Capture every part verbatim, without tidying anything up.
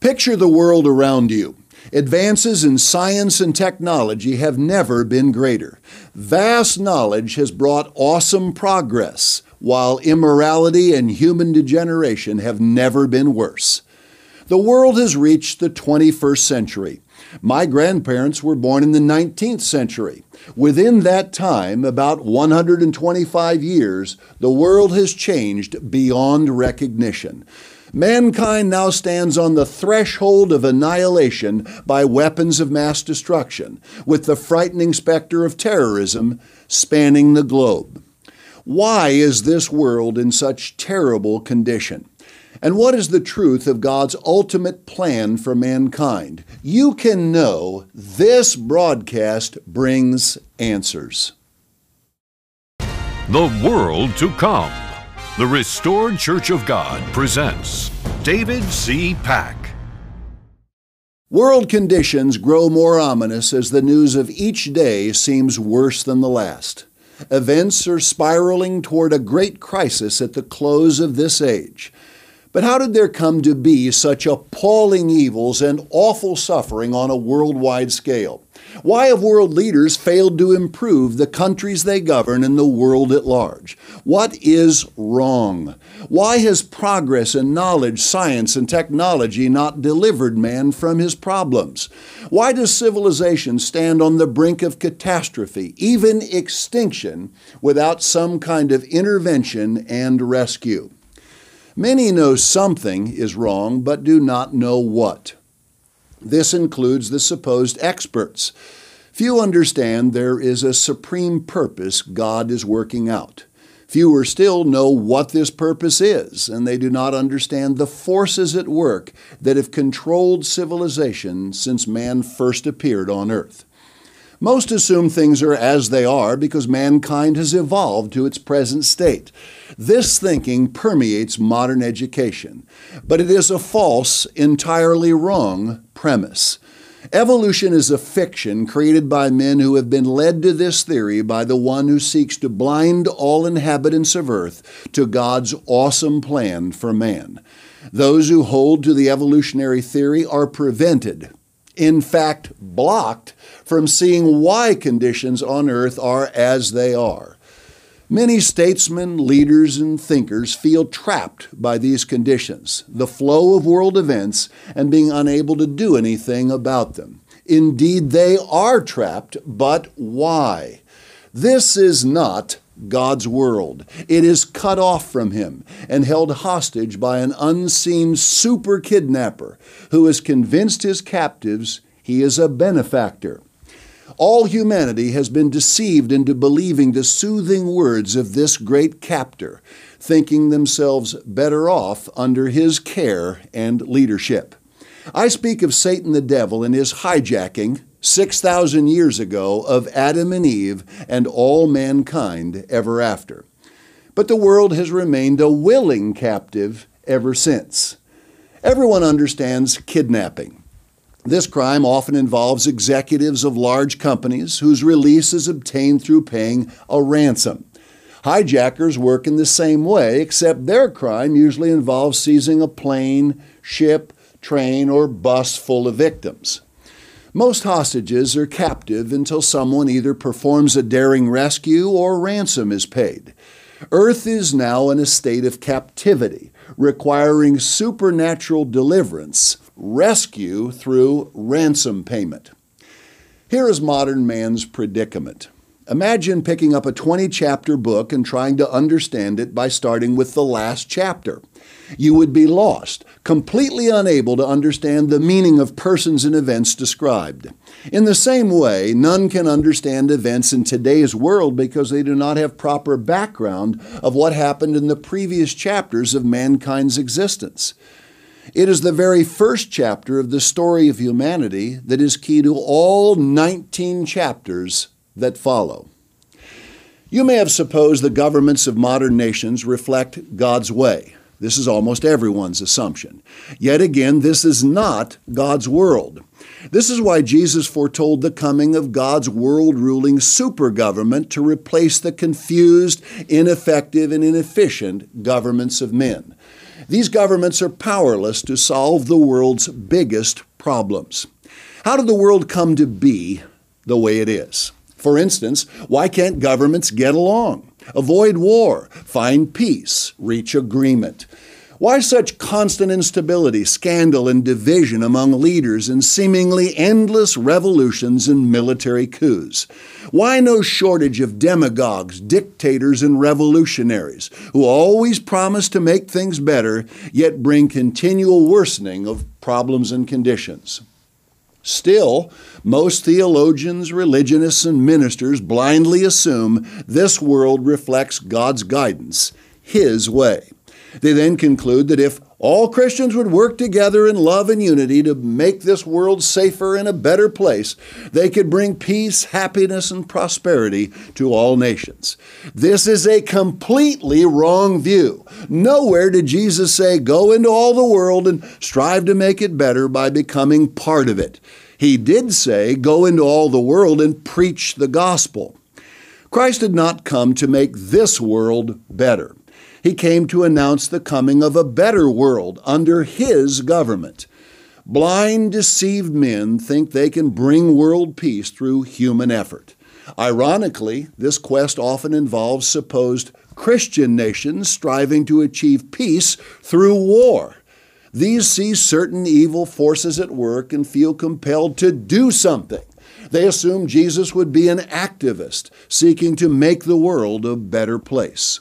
Picture the world around you. Advances in science and technology have never been greater. Vast knowledge has brought awesome progress, while immorality and human degeneration have never been worse. The world has reached the twenty-first century. My grandparents were born in the nineteenth century. Within that time, about one hundred twenty-five years, the world has changed beyond recognition. Mankind now stands on the threshold of annihilation by weapons of mass destruction, with the frightening specter of terrorism spanning the globe. Why is this world in such terrible condition? And what is the truth of God's ultimate plan for mankind? You can know this broadcast brings answers. The World to Come. The Restored Church of God presents David C. Pack. World conditions grow more ominous as the news of each day seems worse than the last. Events are spiraling toward a great crisis at the close of this age. But how did there come to be such appalling evils and awful suffering on a worldwide scale? Why have world leaders failed to improve the countries they govern and the world at large? What is wrong? Why has progress in knowledge, science, and technology not delivered man from his problems? Why does civilization stand on the brink of catastrophe, even extinction, without some kind of intervention and rescue? Many know something is wrong, but do not know what. This includes the supposed experts. Few understand there is a supreme purpose God is working out. Fewer still know what this purpose is, and they do not understand the forces at work that have controlled civilization since man first appeared on earth. Most assume things are as they are because mankind has evolved to its present state. This thinking permeates modern education, but it is a false, entirely wrong premise. Evolution is a fiction created by men who have been led to this theory by the one who seeks to blind all inhabitants of earth to God's awesome plan for man. Those who hold to the evolutionary theory are prevented, in fact, blocked from seeing why conditions on earth are as they are. Many statesmen, leaders, and thinkers feel trapped by these conditions, the flow of world events, and being unable to do anything about them. Indeed, they are trapped, but why? This is not God's world. It is cut off from Him and held hostage by an unseen super kidnapper who has convinced his captives he is a benefactor. All humanity has been deceived into believing the soothing words of this great captor, thinking themselves better off under his care and leadership. I speak of Satan the devil and his hijacking six thousand years ago of Adam and Eve and all mankind ever after. But the world has remained a willing captive ever since. Everyone understands kidnapping. This crime often involves executives of large companies whose release is obtained through paying a ransom. Hijackers work in the same way, except their crime usually involves seizing a plane, ship, train, or bus full of victims. Most hostages are captive until someone either performs a daring rescue or ransom is paid. Earth is now in a state of captivity, requiring supernatural deliverance, rescue through ransom payment. Here is modern man's predicament. Imagine picking up a twenty-chapter book and trying to understand it by starting with the last chapter. You would be lost, completely unable to understand the meaning of persons and events described. In the same way, none can understand events in today's world because they do not have proper background of what happened in the previous chapters of mankind's existence. It is the very first chapter of the story of humanity that is key to all nineteen chapters that follow. You may have supposed the governments of modern nations reflect God's way. This is almost everyone's assumption. Yet again, this is not God's world. This is why Jesus foretold the coming of God's world-ruling super government to replace the confused, ineffective, and inefficient governments of men. These governments are powerless to solve the world's biggest problems. How did the world come to be the way it is? For instance, why can't governments get along, avoid war, find peace, reach agreement? Why such constant instability, scandal, and division among leaders and seemingly endless revolutions and military coups? Why no shortage of demagogues, dictators, and revolutionaries who always promise to make things better, yet bring continual worsening of problems and conditions? Still, most theologians, religionists, and ministers blindly assume this world reflects God's guidance, His way. They then conclude that if all Christians would work together in love and unity to make this world safer and a better place, they could bring peace, happiness, and prosperity to all nations. This is a completely wrong view. Nowhere did Jesus say, "Go into all the world and strive to make it better by becoming part of it." He did say, "Go into all the world and preach the gospel." Christ did not come to make this world better. He came to announce the coming of a better world under His government. Blind, deceived men think they can bring world peace through human effort. Ironically, this quest often involves supposed Christian nations striving to achieve peace through war. These see certain evil forces at work and feel compelled to do something. They assume Jesus would be an activist seeking to make the world a better place.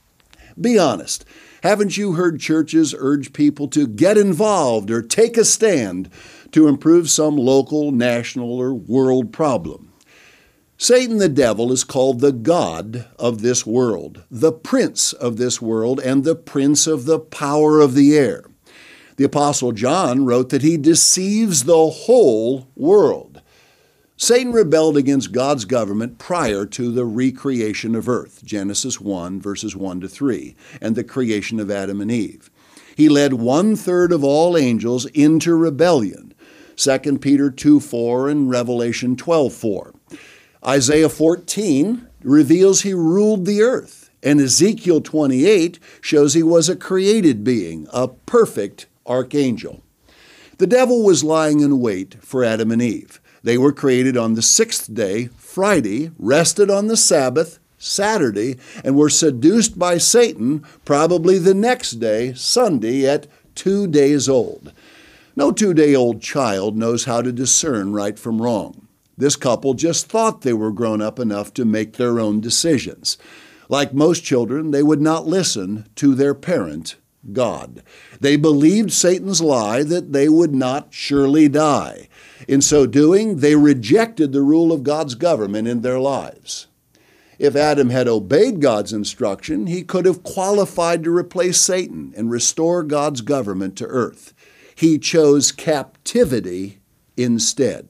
Be honest. Haven't you heard churches urge people to get involved or take a stand to improve some local, national, or world problem? Satan, the devil, is called the god of this world, the prince of this world, and the prince of the power of the air. The Apostle John wrote that he deceives the whole world. Satan rebelled against God's government prior to the recreation of earth, Genesis one, verses one to three, and the creation of Adam and Eve. He led one-third of all angels into rebellion, Second Peter two four and Revelation twelve four. Isaiah fourteen reveals he ruled the earth, and Ezekiel twenty-eight shows he was a created being, a perfect archangel. The devil was lying in wait for Adam and Eve. They were created on the sixth day, Friday, rested on the Sabbath, Saturday, and were seduced by Satan probably the next day, Sunday, at two days old. No two-day-old child knows how to discern right from wrong. This couple just thought they were grown up enough to make their own decisions. Like most children, they would not listen to their parent, God. They believed Satan's lie that they would not surely die. In so doing, they rejected the rule of God's government in their lives. If Adam had obeyed God's instruction, he could have qualified to replace Satan and restore God's government to earth. He chose captivity instead.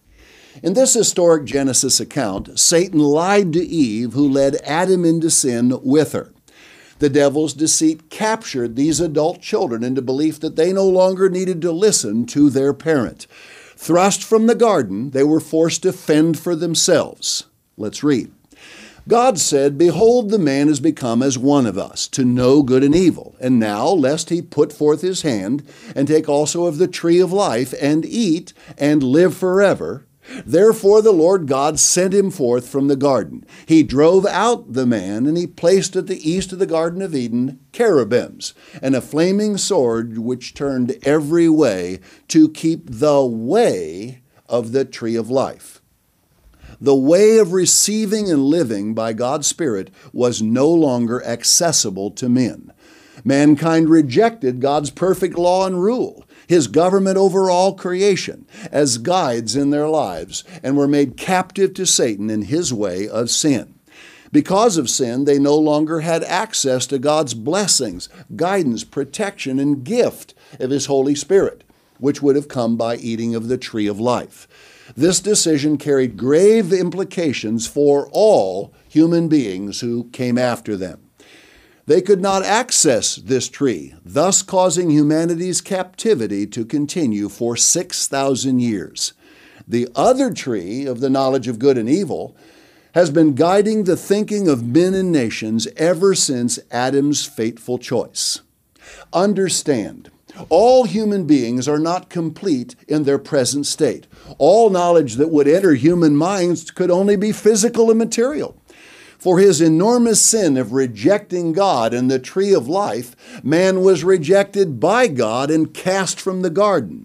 In this historic Genesis account, Satan lied to Eve, who led Adam into sin with her. The devil's deceit captured these adult children into belief that they no longer needed to listen to their parent. Thrust from the garden, they were forced to fend for themselves. Let's read. God said, "Behold, the man is become as one of us, to know good and evil. And now, lest he put forth his hand, and take also of the tree of life, and eat, and live forever. Therefore the Lord God sent him forth from the garden. He drove out the man, and he placed at the east of the Garden of Eden cherubims, and a flaming sword which turned every way to keep the way of the tree of life." The way of receiving and living by God's Spirit was no longer accessible to men. Mankind rejected God's perfect law and rule, His government over all creation, as guides in their lives, and were made captive to Satan in his way of sin. Because of sin, they no longer had access to God's blessings, guidance, protection, and gift of His Holy Spirit, which would have come by eating of the tree of life. This decision carried grave implications for all human beings who came after them. They could not access this tree, thus causing humanity's captivity to continue for six thousand years. The other tree of the knowledge of good and evil has been guiding the thinking of men and nations ever since Adam's fateful choice. Understand, all human beings are not complete in their present state. All knowledge that would enter human minds could only be physical and material. For his enormous sin of rejecting God and the tree of life, man was rejected by God and cast from the garden.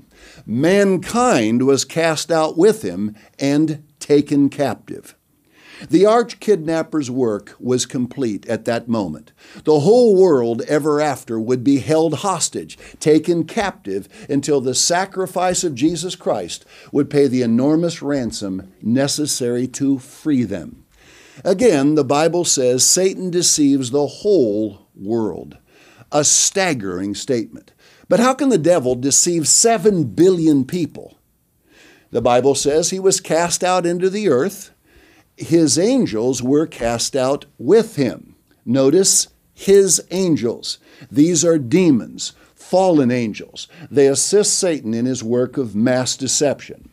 Mankind was cast out with him and taken captive. The arch-kidnapper's work was complete at that moment. The whole world ever after would be held hostage, taken captive, until the sacrifice of Jesus Christ would pay the enormous ransom necessary to free them. Again, the Bible says Satan deceives the whole world. A staggering statement. But how can the devil deceive seven billion people? The Bible says he was cast out into the earth. His angels were cast out with him. Notice, his angels. These are demons, fallen angels. They assist Satan in his work of mass deception.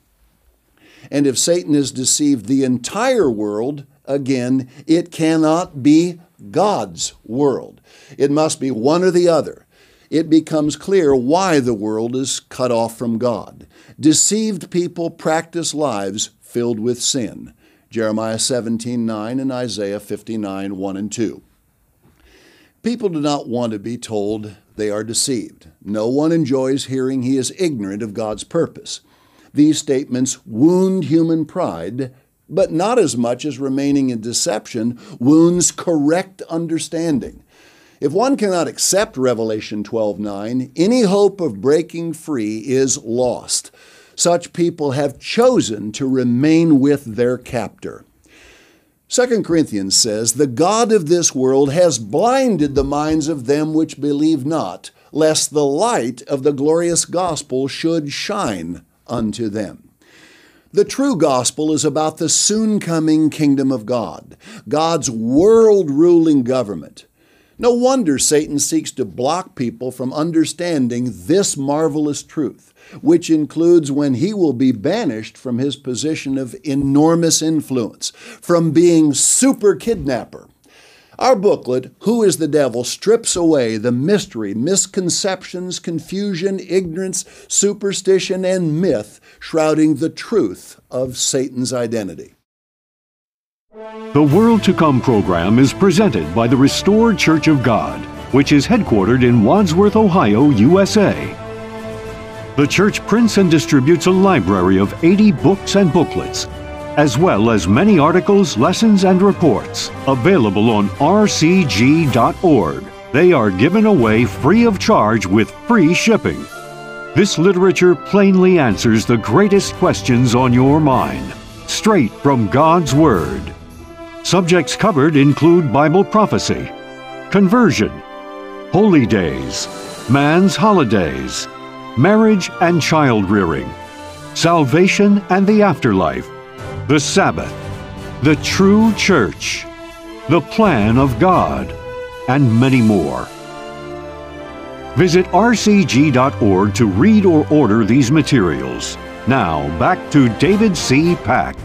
And if Satan has deceived the entire world, again, it cannot be God's world. It must be one or the other. It becomes clear why the world is cut off from God. Deceived people practice lives filled with sin. Jeremiah seventeen nine and Isaiah fifty-nine one and two. People do not want to be told they are deceived. No one enjoys hearing he is ignorant of God's purpose. These statements wound human pride, but not as much as remaining in deception wounds correct understanding. If one cannot accept Revelation twelve nine, any hope of breaking free is lost. Such people have chosen to remain with their captor. Second Corinthians says, "The God of this world has blinded the minds of them which believe not, lest the light of the glorious gospel should shine unto them." The true gospel is about the soon-coming kingdom of God, God's world-ruling government. No wonder Satan seeks to block people from understanding this marvelous truth, which includes when he will be banished from his position of enormous influence, from being super kidnapper. Our booklet, Who is the Devil?, strips away the mystery, misconceptions, confusion, ignorance, superstition, and myth shrouding the truth of Satan's identity. The World to Come program is presented by the Restored Church of God, which is headquartered in Wadsworth, Ohio, U S A. The church prints and distributes a library of eighty books and booklets, as well as many articles, lessons, and reports available on r c g dot org. They are given away free of charge with free shipping. This literature plainly answers the greatest questions on your mind, straight from God's Word. Subjects covered include Bible prophecy, conversion, holy days, man's holidays, marriage and child rearing, salvation and the afterlife, the Sabbath, the true church, the plan of God, and many more. Visit r c g dot org to read or order these materials. Now, back to David C. Pack.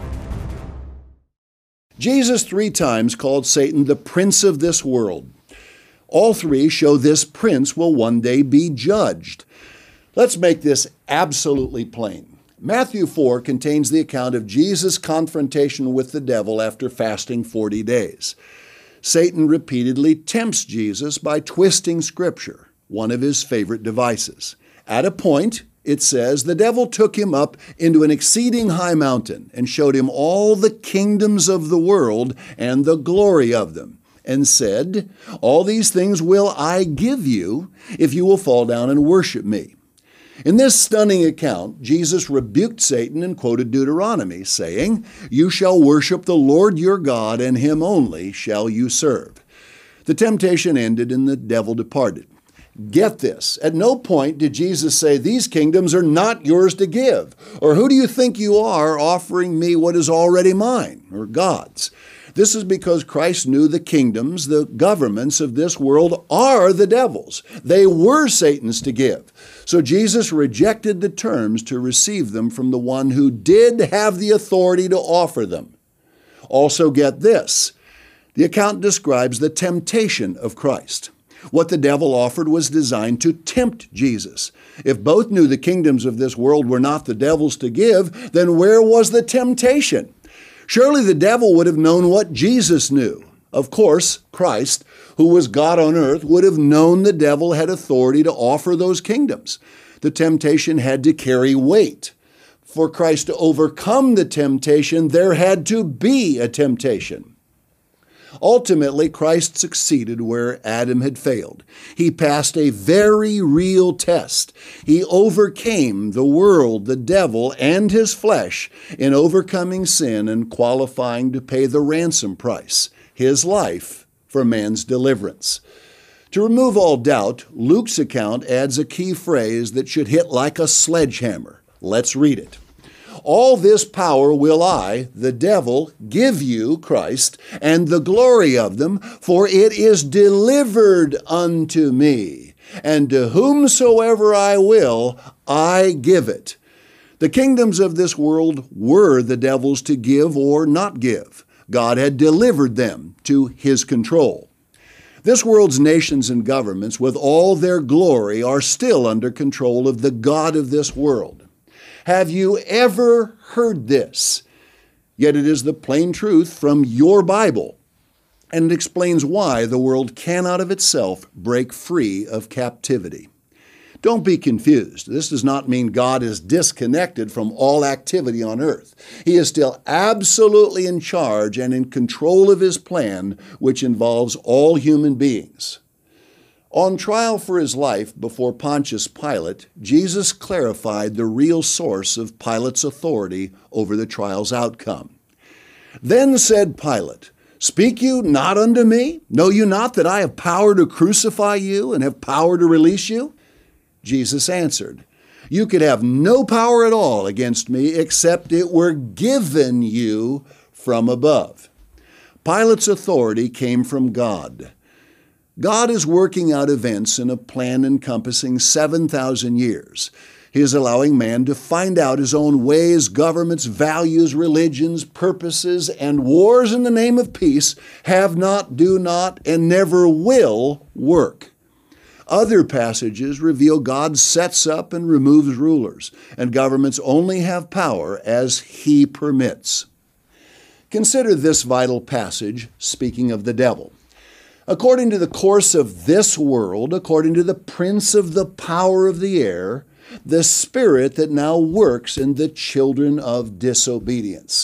Jesus three times called Satan the prince of this world. All three show this prince will one day be judged. Let's make this absolutely plain. Matthew four contains the account of Jesus' confrontation with the devil after fasting forty days. Satan repeatedly tempts Jesus by twisting Scripture, one of his favorite devices. At a point, it says, the devil took him up into an exceeding high mountain and showed him all the kingdoms of the world and the glory of them, and said, all these things will I give you if you will fall down and worship me. In this stunning account, Jesus rebuked Satan and quoted Deuteronomy, saying, you shall worship the Lord your God, and him only shall you serve. The temptation ended and the devil departed. Get this, at no point did Jesus say, these kingdoms are not yours to give, or who do you think you are offering me what is already mine, or God's? This is because Christ knew the kingdoms, the governments of this world are the devil's. They were Satan's to give. So Jesus rejected the terms to receive them from the one who did have the authority to offer them. Also get this, the account describes the temptation of Christ. What the devil offered was designed to tempt Jesus. If both knew the kingdoms of this world were not the devil's to give, then where was the temptation? Surely the devil would have known what Jesus knew. Of course, Christ, who was God on earth, would have known the devil had authority to offer those kingdoms. The temptation had to carry weight. For Christ to overcome the temptation, there had to be a temptation. Ultimately, Christ succeeded where Adam had failed. He passed a very real test. He overcame the world, the devil, and his flesh in overcoming sin and qualifying to pay the ransom price, his life, for man's deliverance. To remove all doubt, Luke's account adds a key phrase that should hit like a sledgehammer. Let's read it. All this power will I, the devil, give you, Christ, and the glory of them, for it is delivered unto me, and to whomsoever I will, I give it. The kingdoms of this world were the devil's to give or not give. God had delivered them to his control. This world's nations and governments, with all their glory, are still under control of the God of this world. Have you ever heard this? Yet it is the plain truth from your Bible, and it explains why the world cannot of itself break free of captivity. Don't be confused. This does not mean God is disconnected from all activity on earth. He is still absolutely in charge and in control of his plan, which involves all human beings. On trial for his life before Pontius Pilate, Jesus clarified the real source of Pilate's authority over the trial's outcome. Then said Pilate, Speak you not unto me? Know you not that I have power to crucify you and have power to release you? Jesus answered, You could have no power at all against me except it were given you from above. Pilate's authority came from God. God is working out events in a plan encompassing seven thousand years. He is allowing man to find out his own ways, governments, values, religions, purposes, and wars in the name of peace have not, do not, and never will work. Other passages reveal God sets up and removes rulers, and governments only have power as He permits. Consider this vital passage, speaking of the devil. According to the course of this world, according to the prince of the power of the air, the spirit that now works in the children of disobedience.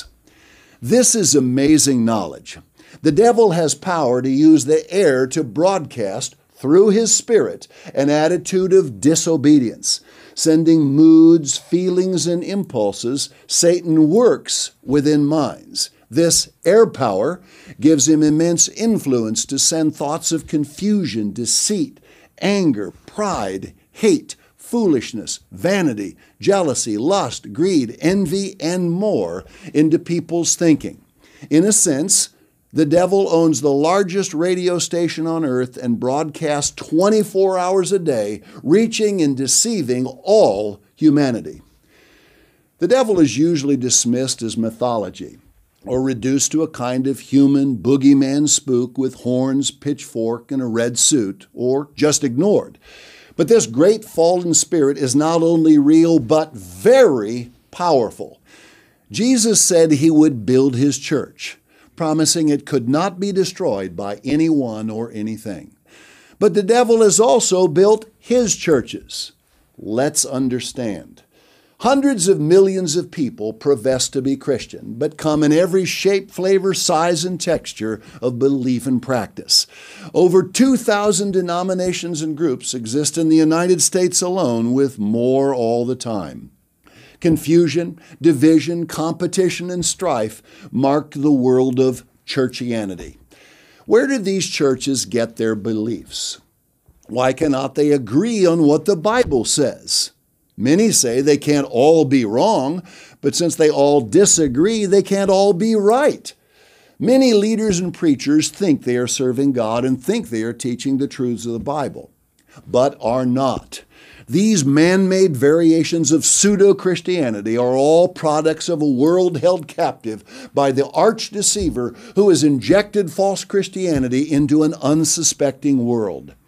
This is amazing knowledge. The devil has power to use the air to broadcast through his spirit an attitude of disobedience. Sending moods, feelings, and impulses, Satan works within minds. This air power gives him immense influence to send thoughts of confusion, deceit, anger, pride, hate, foolishness, vanity, jealousy, lust, greed, envy, and more into people's thinking. In a sense, the devil owns the largest radio station on earth and broadcasts twenty-four hours a day, reaching and deceiving all humanity. The devil is usually dismissed as mythology, or reduced to a kind of human boogeyman spook with horns, pitchfork, and a red suit, or just ignored. But this great fallen spirit is not only real, but very powerful. Jesus said he would build his church, promising it could not be destroyed by anyone or anything. But the devil has also built his churches. Let's understand. Hundreds of millions of people profess to be Christian, but come in every shape, flavor, size, and texture of belief and practice. Over two thousand denominations and groups exist in the United States alone, with more all the time. Confusion, division, competition, and strife mark the world of churchianity. Where did these churches get their beliefs? Why cannot they agree on what the Bible says? Many say they can't all be wrong, but since they all disagree, they can't all be right. Many leaders and preachers think they are serving God and think they are teaching the truths of the Bible, but are not. These man-made variations of pseudo-Christianity are all products of a world held captive by the arch-deceiver who has injected false Christianity into an unsuspecting world.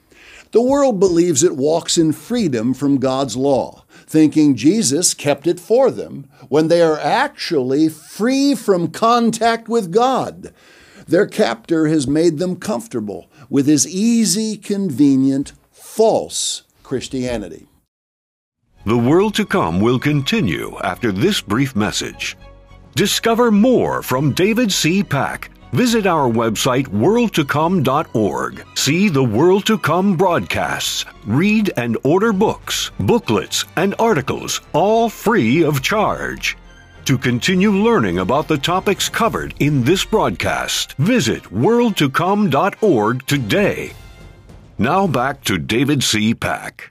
The world believes it walks in freedom from God's law, thinking Jesus kept it for them, when they are actually free from contact with God. Their captor has made them comfortable with his easy, convenient, false Christianity. The World to Come will continue after this brief message. Discover more from David C. Pack. Visit our website, world to come dot org. See the World to Come broadcasts. Read and order books, booklets, and articles, all free of charge. To continue learning about the topics covered in this broadcast, visit world to come dot org today. Now back to David C. Pack.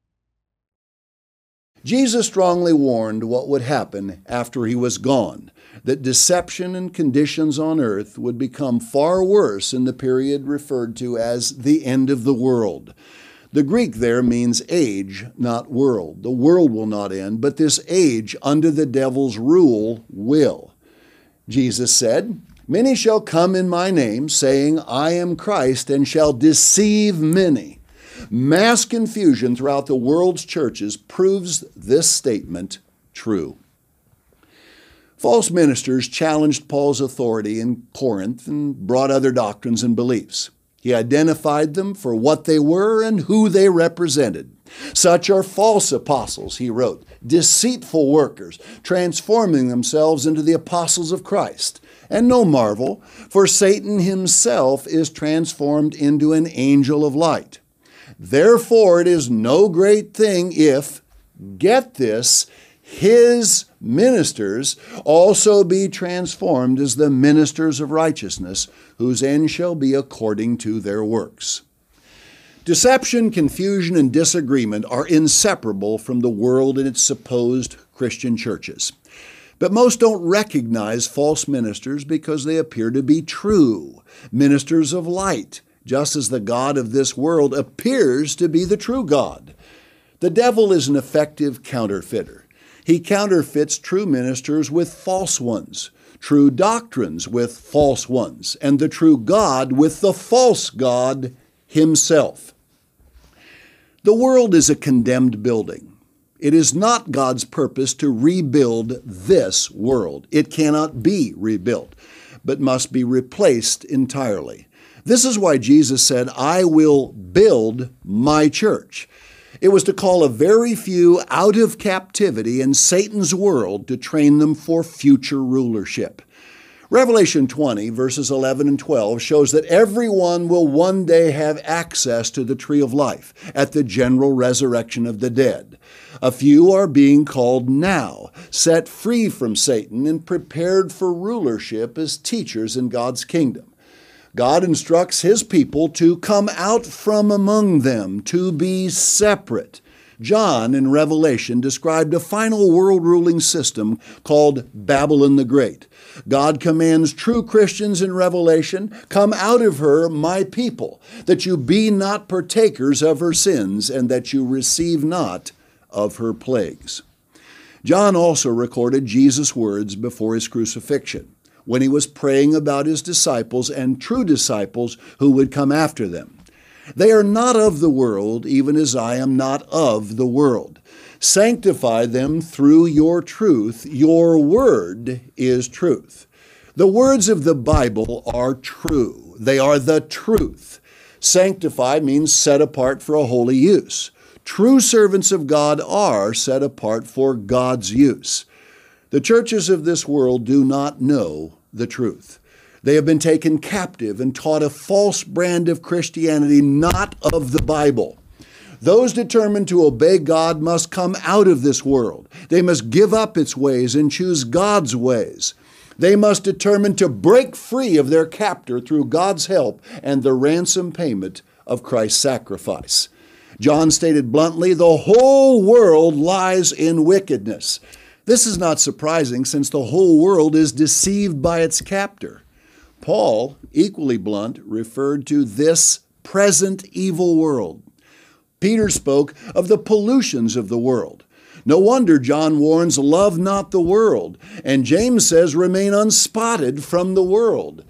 Jesus strongly warned what would happen after he was gone, that deception and conditions on earth would become far worse in the period referred to as the end of the world. The Greek there means age, not world. The world will not end, but this age under the devil's rule will. Jesus said, "Many shall come in my name, saying, I am Christ, and shall deceive many." Mass confusion throughout the world's churches proves this statement true. False ministers challenged Paul's authority in Corinth and brought other doctrines and beliefs. He identified them for what they were and who they represented. Such are false apostles, he wrote, deceitful workers, transforming themselves into the apostles of Christ. And no marvel, for Satan himself is transformed into an angel of light. Therefore, it is no great thing if, get this, his ministers also be transformed as the ministers of righteousness, whose end shall be according to their works. Deception, confusion, and disagreement are inseparable from the world and its supposed Christian churches. But most don't recognize false ministers because they appear to be true, ministers of light, just as the God of this world appears to be the true God. The devil is an effective counterfeiter. He counterfeits true ministers with false ones, true doctrines with false ones, and the true God with the false God himself. The world is a condemned building. It is not God's purpose to rebuild this world. It cannot be rebuilt, but must be replaced entirely. This is why Jesus said, I will build my church. It was to call a very few out of captivity in Satan's world to train them for future rulership. Revelation twenty, verses eleven and twelve, shows that everyone will one day have access to the tree of life at the general resurrection of the dead. A few are being called now, set free from Satan and prepared for rulership as teachers in God's kingdom. God instructs his people to come out from among them, to be separate. John in Revelation described a final world-ruling system called Babylon the Great. God commands true Christians in Revelation, come out of her, my people, that you be not partakers of her sins, and that you receive not of her plagues. John also recorded Jesus' words before his crucifixion, when he was praying about his disciples and true disciples who would come after them. They are not of the world, even as I am not of the world. Sanctify them through your truth. Your word is truth. The words of the Bible are true. They are the truth. Sanctify means set apart for a holy use. True servants of God are set apart for God's use. The churches of this world do not know the truth. They have been taken captive and taught a false brand of Christianity, not of the Bible. Those determined to obey God must come out of this world. They must give up its ways and choose God's ways. They must determine to break free of their captor through God's help and the ransom payment of Christ's sacrifice. John stated bluntly, the whole world lies in wickedness. This is not surprising, since the whole world is deceived by its captor. Paul, equally blunt, referred to this present evil world. Peter spoke of the pollutions of the world. No wonder John warns, love not the world, and James says, remain unspotted from the world.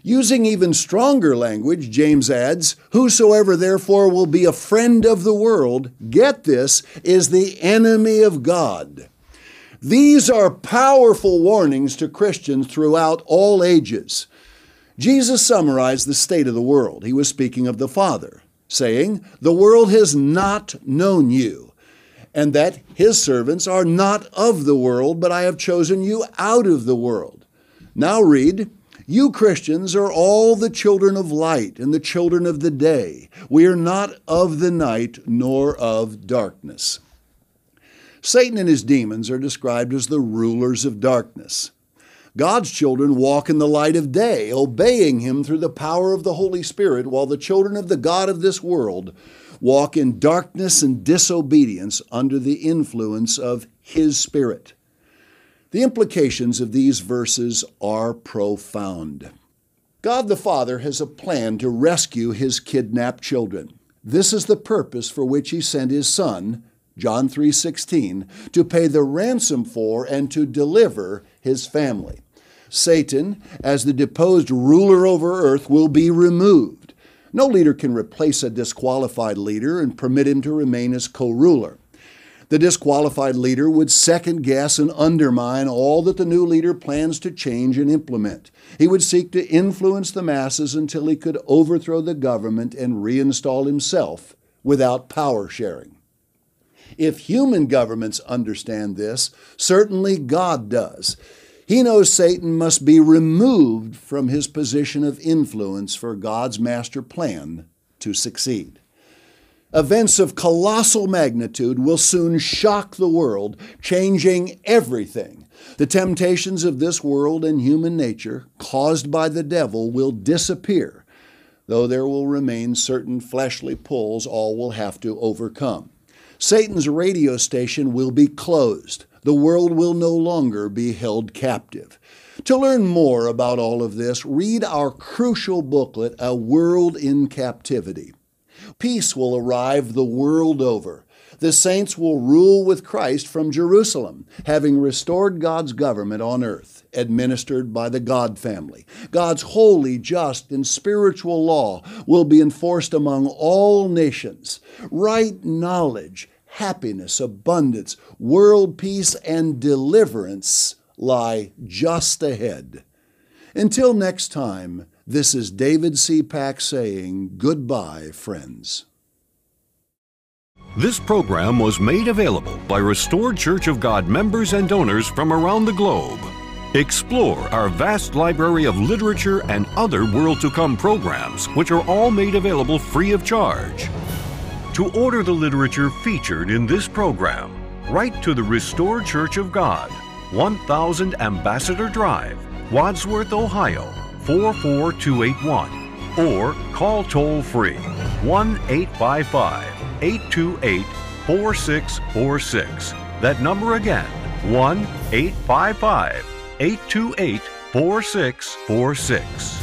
Using even stronger language, James adds, "Whosoever therefore will be a friend of the world," get this, "is the enemy of God." These are powerful warnings to Christians throughout all ages. Jesus summarized the state of the world. He was speaking of the Father, saying, "The world has not known you, and that His servants are not of the world, but I have chosen you out of the world." Now read, "You Christians are all the children of light and the children of the day. We are not of the night nor of darkness." Satan and his demons are described as the rulers of darkness. God's children walk in the light of day, obeying Him through the power of the Holy Spirit, while the children of the God of this world walk in darkness and disobedience under the influence of His Spirit. The implications of these verses are profound. God the Father has a plan to rescue His kidnapped children. This is the purpose for which He sent His Son, John three sixteen, to pay the ransom for and to deliver His family. Satan, as the deposed ruler over earth, will be removed. No leader can replace a disqualified leader and permit him to remain as co-ruler. The disqualified leader would second-guess and undermine all that the new leader plans to change and implement. He would seek to influence the masses until he could overthrow the government and reinstall himself without power sharing. If human governments understand this, certainly God does. He knows Satan must be removed from his position of influence for God's master plan to succeed. Events of colossal magnitude will soon shock the world, changing everything. The temptations of this world and human nature, caused by the devil, will disappear, though there will remain certain fleshly pulls all will have to overcome. Satan's radio station will be closed. The world will no longer be held captive. To learn more about all of this, read our crucial booklet, A World in Captivity. Peace will arrive the world over. The saints will rule with Christ from Jerusalem, having restored God's government on earth, administered by the God family. God's holy, just, and spiritual law will be enforced among all nations. Right knowledge, happiness, abundance, world peace, and deliverance lie just ahead. Until next time, this is David C. Pack saying goodbye, friends. This program was made available by Restored Church of God members and donors from around the globe. Explore our vast library of literature and other World to Come programs, which are all made available free of charge. To order the literature featured in this program, write to the Restored Church of God, one thousand Ambassador Drive, Wadsworth, Ohio, four four two eight one, or call toll-free one eight five five, eight two eight, four six four six. That number again, one eight five five, eight two eight, four six four six.